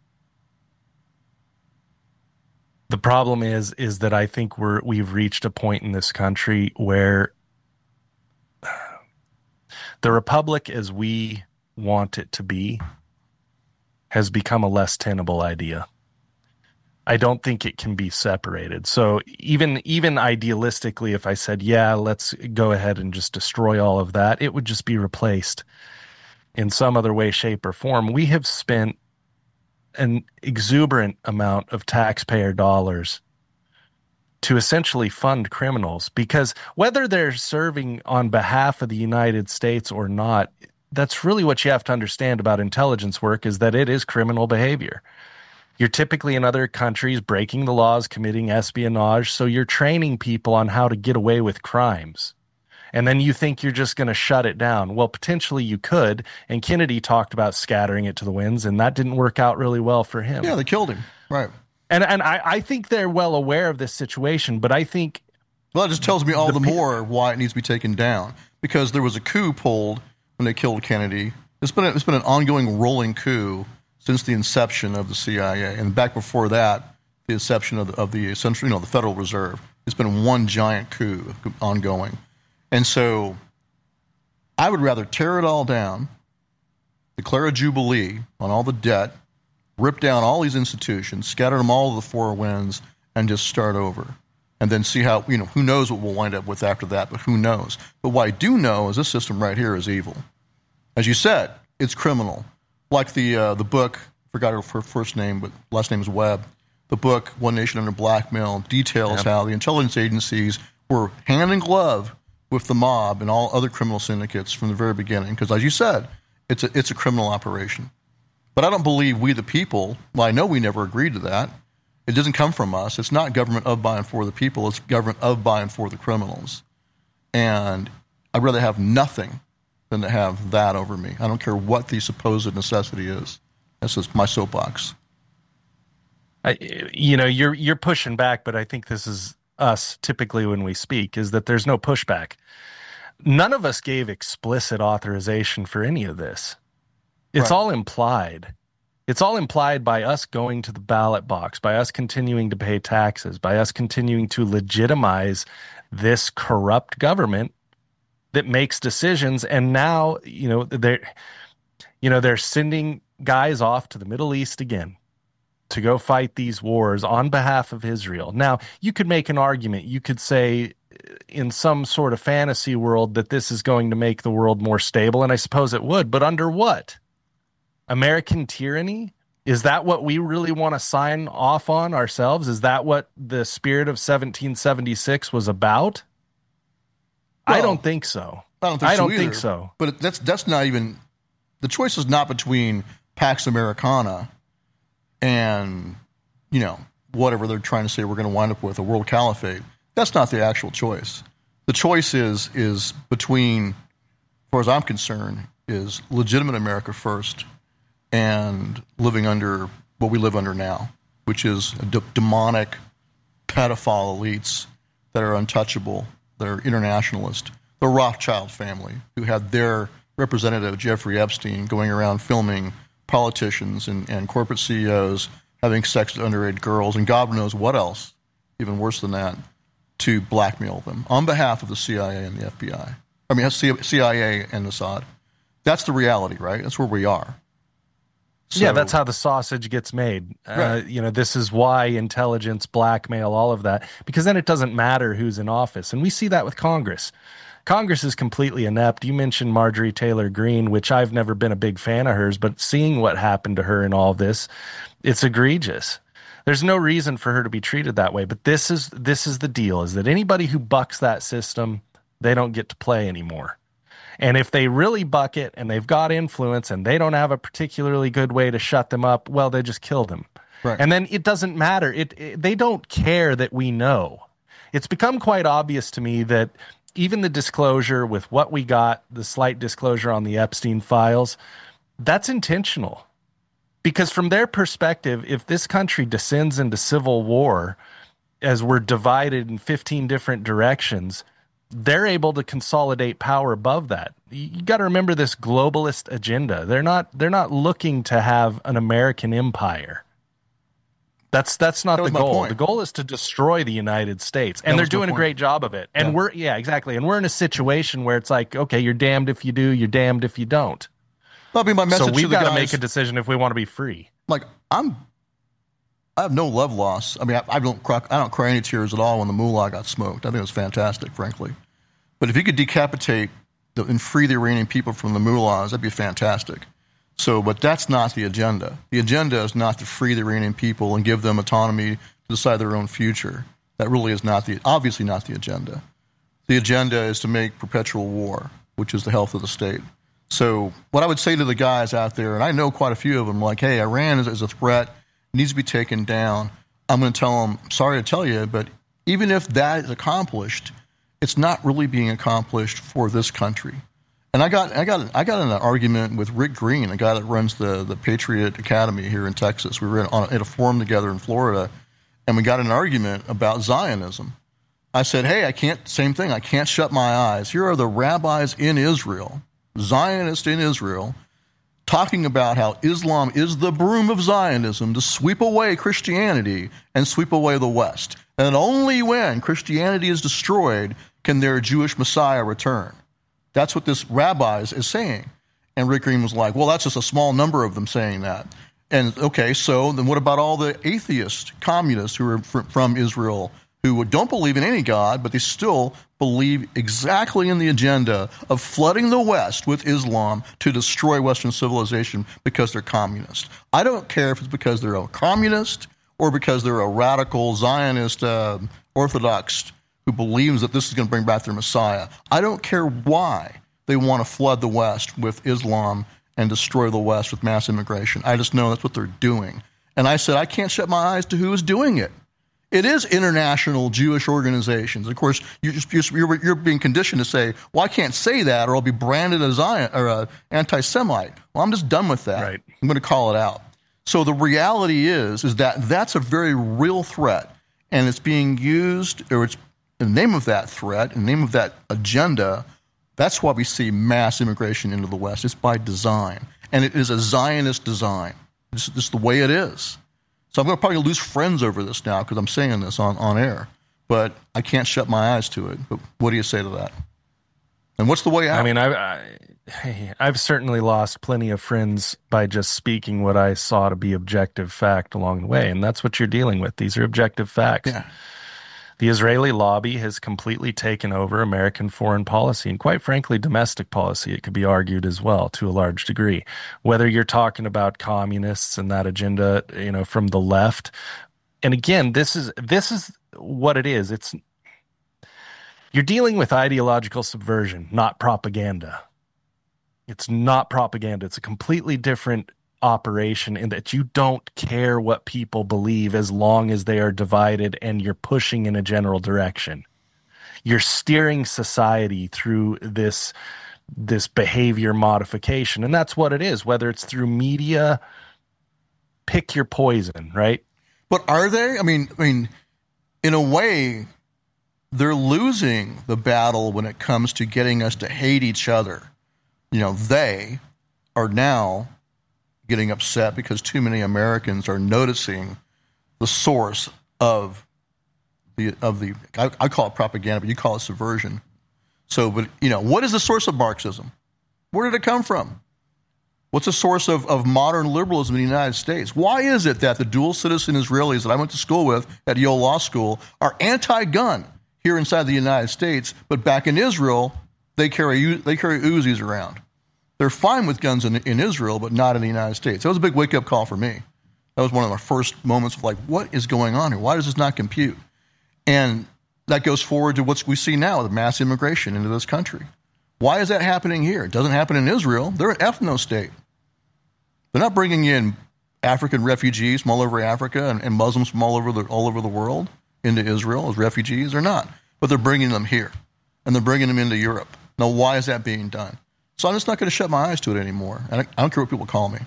The problem is is that I think we're we've reached a point in this country where the republic as we want it to be has become a less tenable idea. I don't think it can be separated. So even even idealistically, if I said, yeah, let's go ahead and just destroy all of that, it would just be replaced in some other way, shape, or form. We have spent an exuberant amount of taxpayer dollars to essentially fund criminals, because whether they're serving on behalf of the United States or not, that's really what you have to understand about intelligence work, is that it is criminal behavior. You're typically in other countries breaking the laws, committing espionage, so you're training people on how to get away with crimes. And then you think you're just going to shut it down. Well, potentially you could, and Kennedy talked about scattering it to the winds, and that didn't work out really well for him. Yeah, they killed him. Right. And and I, I think they're well aware of this situation, but I think... Well, it just tells me all the, the more why it needs to be taken down. Because there was a coup pulled when they killed Kennedy. It's been a, it's been an ongoing rolling coup since the inception of the C I A, and back before that, the inception of the, of the central, you know, the Federal Reserve. It's been one giant coup ongoing, and so I would rather tear it all down, declare a jubilee on all the debt, rip down all these institutions, scatter them all to the four winds, and just start over. And then see how, you know, who knows what we'll wind up with after that, but who knows? But what I do know is this system right here is evil. As you said, it's criminal. Like the uh, the book, I forgot her first name, but last name is Webb. The book, One Nation Under Blackmail, details yep. how the intelligence agencies were hand in glove with the mob and all other criminal syndicates from the very beginning. Because as you said, it's a, it's a criminal operation. But I don't believe we the people, well, I know we never agreed to that. It doesn't come from us. It's not government of, by, and for the people. It's government of, by, and for the criminals. And I'd rather have nothing than to have that over me. I don't care what the supposed necessity is. This is my soapbox. I, you know, you're you're pushing back, but I think this is us typically when we speak, is that there's no pushback. None of us gave explicit authorization for any of this. It's right. all implied. It's all implied by us going to the ballot box, by us continuing to pay taxes, by us continuing to legitimize this corrupt government that makes decisions. And now, you know, they're, you know, they're sending guys off to the Middle East again to go fight these wars on behalf of Israel. Now, you could make an argument. You could say in some sort of fantasy world that this is going to make the world more stable, and I suppose it would, but under what? American tyranny? Is that what we really want to sign off on ourselves? Is that what the spirit of seventeen seventy-six was about? Well, I don't think so. I don't think I so don't either. think so. But that's that's not even the choice is not between Pax Americana and, you know, whatever they're trying to say we're going to wind up with, a world caliphate. That's not the actual choice. The choice is is between, as far as I'm concerned, is legitimate America first and living under what we live under now, which is a de- demonic pedophile elites that are untouchable, that are internationalist. The Rothschild family, who had their representative, Jeffrey Epstein, going around filming politicians and, and corporate C E Os having sex with underage girls, and God knows what else, even worse than that, to blackmail them on behalf of the C I A and the F B I. I mean, C I A and Mossad. That's the reality, right? That's where we are. So, yeah, that's how the sausage gets made. Right. Uh, you know, this is why intelligence, blackmail, all of that, because then it doesn't matter who's in office. And we see that with Congress. Congress is completely inept. You mentioned Marjorie Taylor Greene, which I've never been a big fan of hers, but seeing what happened to her in all of this, it's egregious. There's no reason for her to be treated that way. But this is this is the deal, is that anybody who bucks that system, they don't get to play anymore. And if they really buck it and they've got influence and they don't have a particularly good way to shut them up, well, they just kill them. Right. And then it doesn't matter. It, it they don't care that we know. It's become quite obvious to me that even the disclosure with what we got, the slight disclosure on the Epstein files, that's intentional. Because from their perspective, if this country descends into civil war as we're divided in fifteen different directions, they're able to consolidate power above that. You got to remember this globalist agenda. They're not they're not looking to have an American empire. That's that's not that the goal. The goal is to destroy the United States, and they're doing a great job of it. And yeah. we're yeah, exactly. And we're in a situation where it's like, okay, you're damned if you do, you're damned if you don't. That'll be my message. So we've got to make a decision if we want to be free. Like I'm, I have no love loss. I mean, I, I don't cry. I don't cry any tears at all when the mullah got smoked. I think it was fantastic, frankly. But if you could decapitate the, and free the Iranian people from the mullahs, that'd be fantastic. So, but that's not the agenda. The agenda is not to free the Iranian people and give them autonomy to decide their own future. That really is not the, obviously not the agenda. The agenda is to make perpetual war, which is the health of the state. So what I would say to the guys out there, and I know quite a few of them, like, hey, Iran is, is a threat, needs to be taken down. I'm going to tell them, sorry to tell you, but even if that is accomplished, it's not really being accomplished for this country. And I got I got I got in an argument with Rick Green, the guy that runs the, the Patriot Academy here in Texas. We were in, on, at a forum together in Florida, and we got in an argument about Zionism. I said, hey, I can't, same thing, I can't shut my eyes. Here are the rabbis in Israel, Zionists in Israel, talking about how Islam is the broom of Zionism to sweep away Christianity and sweep away the West. And only when Christianity is destroyed can their Jewish Messiah return. That's what this rabbi is saying. And Rick Green was like, well, that's just a small number of them saying that. And, okay, so then what about all the atheist communists who are from Israel who don't believe in any God, but they still believe exactly in the agenda of flooding the West with Islam to destroy Western civilization because they're communist? I don't care if it's because they're a communist or because they're a radical Zionist uh, Orthodox who believes that this is going to bring back their Messiah. I don't care why they want to flood the West with Islam and destroy the West with mass immigration. I just know that's what they're doing. And I said, I can't shut my eyes to who is doing it. It is international Jewish organizations. Of course, you're, just, you're, you're being conditioned to say, well, I can't say that or I'll be branded as Zion, or an anti-Semite. Well, I'm just done with that. Right. I'm going to call it out. So the reality is, is that that's a very real threat, and it's being used, or it's in the name of that threat, in the name of that agenda. That's why we see mass immigration into the West. It's by design, and it is a Zionist design. It's just the way it is. So I'm going to probably lose friends over this now because I'm saying this on, on air, but I can't shut my eyes to it. But what do you say to that? And what's the way out? I mean, I, I, I've certainly lost plenty of friends by just speaking what I saw to be objective fact along the way, and that's what you're dealing with. These are objective facts. Yeah. The Israeli lobby has completely taken over American foreign policy and, quite frankly, domestic policy, it could be argued as well to a large degree. Whether you're talking about communists and that agenda, you know, from the left. And again, this is this is what it is. It's you're dealing with ideological subversion, not propaganda. It's not propaganda. It's a completely different operation in that you don't care what people believe as long as they are divided and you're pushing in a general direction. You're steering society through this this behavior modification, and that's what it is, whether it's through media. Pick your poison, right? But are they? I mean, I mean, in a way, they're losing the battle when it comes to getting us to hate each other. You know, they are now getting upset because too many Americans are noticing the source of the of the I, I call it propaganda, but you call it subversion. So, but you know, what is the source of Marxism? Where did it come from? What's the source of, of modern liberalism in the United States? Why is it that the dual citizen Israelis that I went to school with at Yale Law School are anti-gun here inside the United States, but back in Israel they carry they carry Uzis around? They're fine with guns in, in Israel, but not in the United States. That was a big wake-up call for me. That was one of my first moments of like, what is going on here? Why does this not compute? And that goes forward to what we see now with mass immigration into this country. Why is that happening here? It doesn't happen in Israel. They're an ethno-state. They're not bringing in African refugees from all over Africa and, and Muslims from all over the all over the world into Israel as refugees. They're not. But they're bringing them here, and they're bringing them into Europe. Now, why is that being done? So I'm just not going to shut my eyes to it anymore. And I, I don't care what people call me.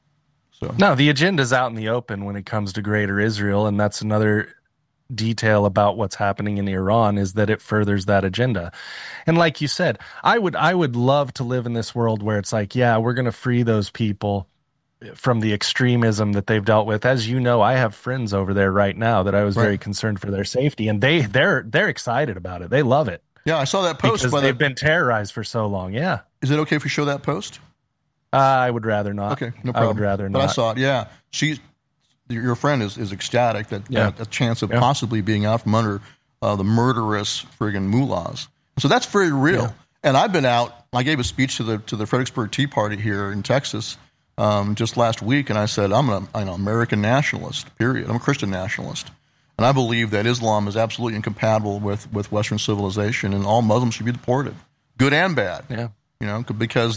So no, the agenda's out in the open when it comes to Greater Israel, and that's another detail about what's happening in Iran is that it furthers that agenda. And like you said, I would I would love to live in this world where it's like, yeah, we're going to free those people from the extremism that they've dealt with. As you know, I have friends over there right now that I was right. very concerned for their safety, and they they're they're excited about it. They love it. Yeah, I saw that post. Because they've the... been terrorized for so long, yeah. Is it okay if we show that post? Uh, I would rather not. Okay, no problem. I would rather but not. But I saw it, yeah. She, your friend is, is ecstatic that yeah. uh, a chance of yeah. possibly being out from under uh, the murderous friggin' mullahs. So that's very real. Yeah. And I've been out. I gave a speech to the to the Fredericksburg Tea Party here in Texas um, just last week, and I said, I'm an I'm an American nationalist, period. I'm a Christian nationalist. And I believe that Islam is absolutely incompatible with, with Western civilization, and all Muslims should be deported, good and bad. Yeah, you know, because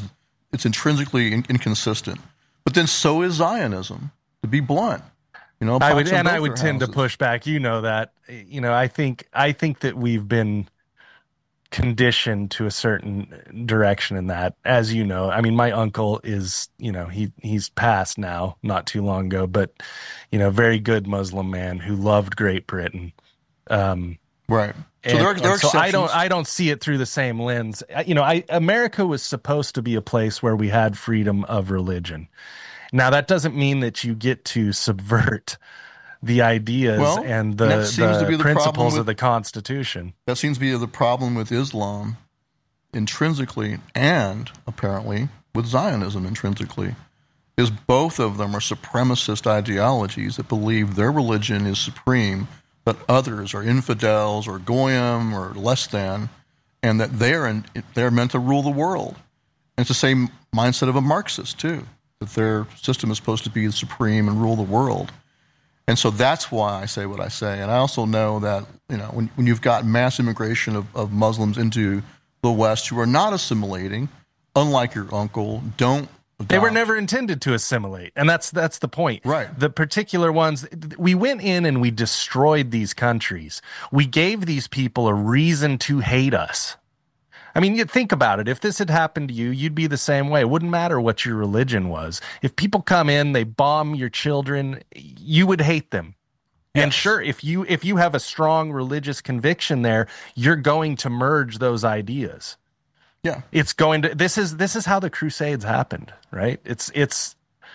it's intrinsically in- inconsistent. But then so is Zionism, to be blunt. You know, I would, and I would tend houses. to push back. You know that. You know, I think I think that we've been conditioned to a certain direction in that, as you know. I mean, my uncle is, you know, he he's passed now, not too long ago, but you know, very good Muslim man who loved Great Britain. Um, right. So and, there are, there are so I don't I don't see it through the same lens. You know, I America was supposed to be a place where we had freedom of religion. Now that doesn't mean that you get to subvert the ideas well, and the, and the, the the principles with, of the Constitution. That seems to be the problem with Islam intrinsically and apparently with Zionism intrinsically, is both of them are supremacist ideologies that believe their religion is supreme, but others are infidels or goyim or less than, and that they're, in, they're meant to rule the world. And it's the same mindset of a Marxist, too, that their system is supposed to be supreme and rule the world. And so that's why I say what I say. And I also know that, you know, when, when you've got mass immigration of, of Muslims into the West who are not assimilating, unlike your uncle, don't adopt. They were never intended to assimilate. And that's that's the point. Right. The particular ones, we went in and we destroyed these countries. We gave these people a reason to hate us. I mean, you think about it. If this had happened to you, you'd be the same way. It wouldn't matter what your religion was. If people come in, they bomb your children, you would hate them. Yes. And sure, if you if you have a strong religious conviction there, you're going to merge those ideas. Yeah. It's going to this is this is how the Crusades happened, right? It's it's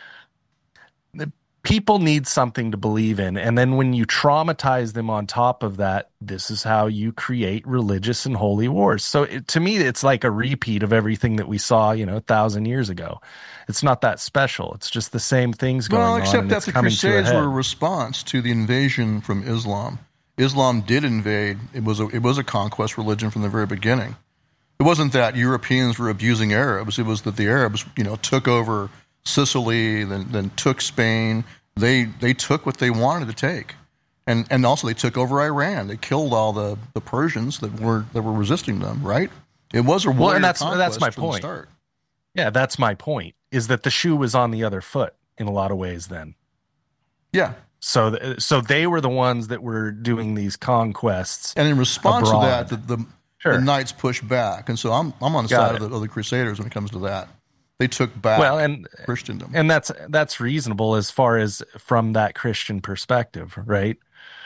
the people need something to believe in, and then when you traumatize them on top of that, this is how you create religious and holy wars. So it, to me, it's like a repeat of everything that we saw, you know, a thousand years ago. It's not that special. It's just the same things going on. Well, except on, that the Crusades were a response to the invasion from Islam. Islam did invade. It was a, it was a conquest religion from the very beginning. It wasn't that Europeans were abusing Arabs. It was that the Arabs, you know, took over Sicily, then then took Spain. They they took what they wanted to take, and and also they took over Iran. They killed all the, the Persians that were that were resisting them. Right? It was a warrior well, and that's conquest that's my from point. the start. Yeah, that's my point. Is that the shoe was on the other foot in a lot of ways then? Yeah. So th- so they were the ones that were doing these conquests, and in response abroad. to that, the the, sure. the knights pushed back, and so I'm I'm on the Got side it. of the, of the Crusaders when it comes to that. They took back well, and, Christendom. And that's that's reasonable as far as from that Christian perspective, right?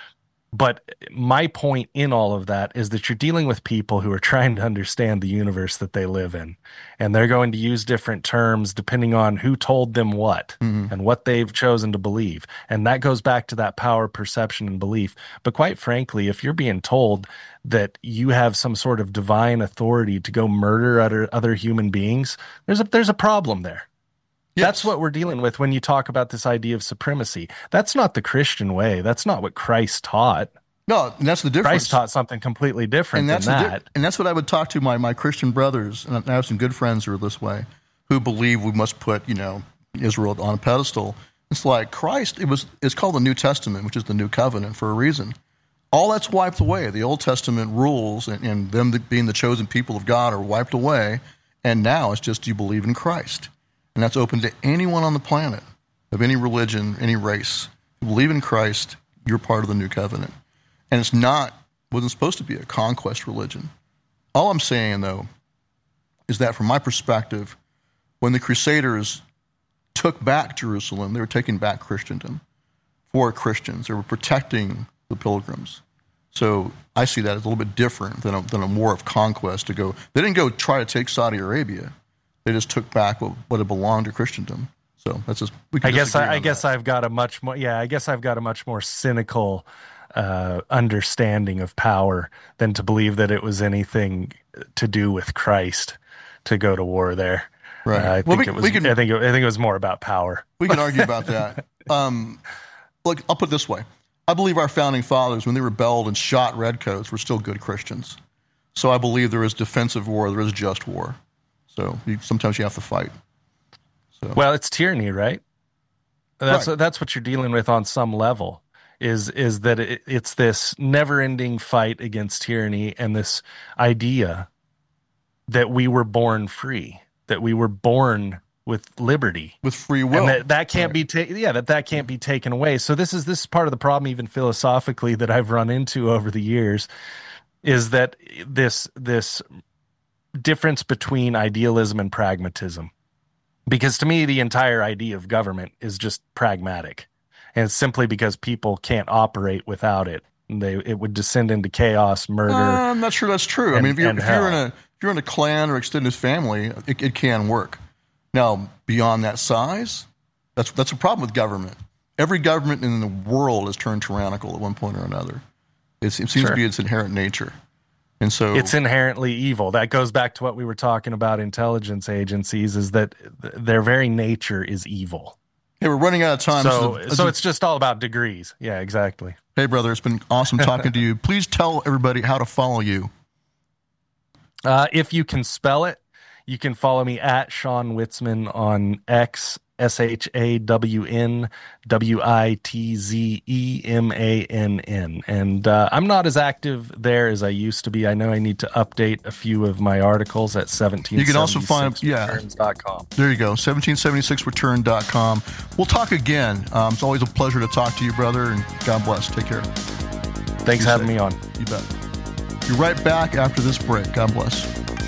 But my point in all of that is that you're dealing with people who are trying to understand the universe that they live in. And they're going to use different terms depending on who told them what mm-hmm. and what they've chosen to believe. And that goes back to that power, perception, and belief. But quite frankly, if you're being told that you have some sort of divine authority to go murder other, other human beings, there's a, there's a problem there. Yes. That's what we're dealing with when you talk about this idea of supremacy. That's not the Christian way. That's not what Christ taught. No, and that's the difference. Christ taught something completely different and that's than that. Di- and that's what I would talk to my, my Christian brothers, and I have some good friends who are this way, who believe we must put, you know, Israel on a pedestal. It's like Christ, it was it's called the New Testament, which is the New Covenant for a reason. All that's wiped away. The Old Testament rules and, and them being the chosen people of God are wiped away, and now it's just you believe in Christ. And that's open to anyone on the planet, of any religion, any race. You believe in Christ, you're part of the New Covenant. And it's not, wasn't supposed to be a conquest religion. All I'm saying, though, is that from my perspective, when the Crusaders took back Jerusalem, they were taking back Christendom for Christians. They were protecting the pilgrims. So I see that as a little bit different than a, than a war of conquest to go. They didn't go try to take Saudi Arabia. They just took back what, what had belonged to Christendom. So that's just. We can I guess. I, I guess that. I've got a much more. Yeah, I guess I've got a much more cynical uh, understanding of power than to believe that it was anything to do with Christ to go to war there. Right. Uh, I well, think we, it was. We can, I think. It, I think it was more about power. We can argue about that. Um, look, I'll put it this way. I believe our founding fathers, when they rebelled and shot redcoats, were still good Christians. So I believe there is defensive war, there is just war. So you, sometimes you have to fight. So. Well, it's tyranny, right? That's right. that's what you're dealing with on some level. Is is that it, it's this never-ending fight against tyranny and this idea that we were born free. that we were born with liberty, with free will, and that, that can't right. be ta- yeah that that can't be taken away. So this is this is part of the problem, even philosophically, that I've run into over the years, is that this this difference between idealism and pragmatism. Because to me, the entire idea of government is just pragmatic, and it's simply because people can't operate without it. They it would descend into chaos, murder. Uh, I'm not sure that's true. And, I mean, if you're, if you're in a if you're in a clan or extended family, it, it can work. Now, beyond that size, that's that's a problem with government. Every government in the world has turned tyrannical at one point or another. It's, it seems sure. to be its inherent nature. And so it's inherently evil. That goes back to what we were talking about intelligence agencies, is that their very nature is evil. Hey, we're running out of time. So, so, so it's just all about degrees. Yeah, exactly. Hey, brother, it's been awesome talking to you. Please tell everybody how to follow you. Uh, if you can spell it, you can follow me at Shawn Witzman on X, S H A W N W I T Z E M A N N. And uh, I'm not as active there as I used to be. I know I need to update a few of my articles at seventeen seventy-six returns dot com. Yeah, there you go, seventeen seventy-six return dot com. We'll talk again. Um, it's always a pleasure to talk to you, brother, and God bless. Take care. Thanks for having me on. You bet. You're right back after this break. God bless.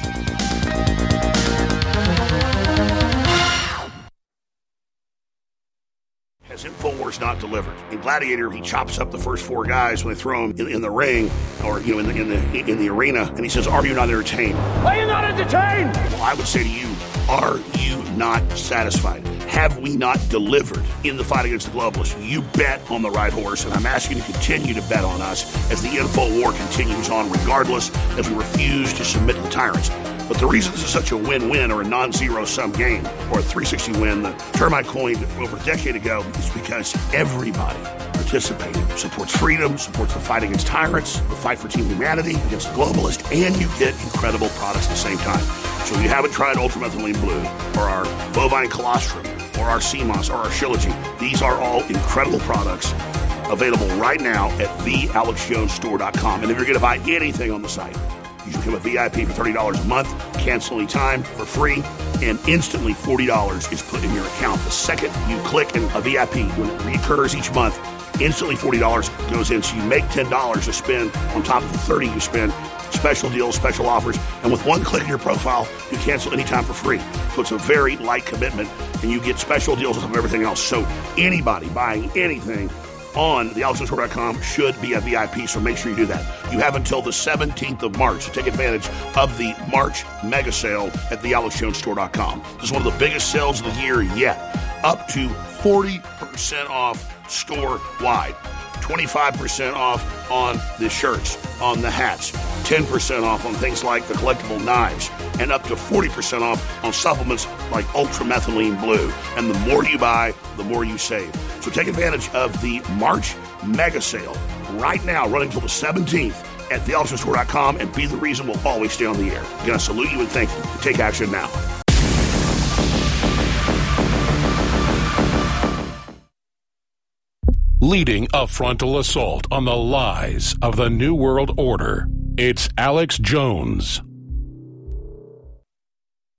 Has InfoWars not delivered? In Gladiator, he chops up the first four guys when they throw them in, in the ring, or you know, in the in the in the arena, and he says, "Are you not entertained? Are you not entertained?" Well, I would say to you, are you not satisfied? Have we not delivered in the fight against the globalists? You bet on the right horse, and I'm asking you to continue to bet on us as the info war continues on, regardless, as we refuse to submit to the tyrants. But the reason this is such a win-win or a non-zero-sum game or a three sixty win the Termite coined over a decade ago is because everybody participating supports freedom, supports the fight against tyrants, the fight for team humanity against the globalists, and you get incredible products at the same time. So if you haven't tried Ultramethylene Blue or our Bovine Colostrum or our C M O S or our Shilajit, these are all incredible products available right now at the alex jones store dot com. And if you're going to buy anything on the site, you can become a V I P for thirty dollars a month, cancel any time for free, and instantly forty dollars is put in your account. The second you click in a V I P, when it recurs each month, instantly forty dollars goes in. So you make ten dollars to spend on top of the thirty dollars you spend. Special deals, special offers, and with one click in your profile, you cancel anytime for free. So it's a very light commitment, and you get special deals on top of everything else. So anybody buying anything on the alex jones store dot com should be a V I P, so make sure you do that. You have until the seventeenth of March to take advantage of the March mega sale at the alex jones store dot com. This is one of the biggest sales of the year yet. Up to forty percent off store-wide. twenty-five percent off on the shirts, on the hats, ten percent off on things like the collectible knives, and up to forty percent off on supplements like Ultramethylene Blue. And the more you buy, the more you save. So take advantage of the March mega sale right now, running until the seventeenth at the alex jones store dot com, and be the reason we'll always stay on the air. I'm going to salute you and thank you. Take action now. Leading a frontal assault on the lies of the New World Order, it's Alex Jones.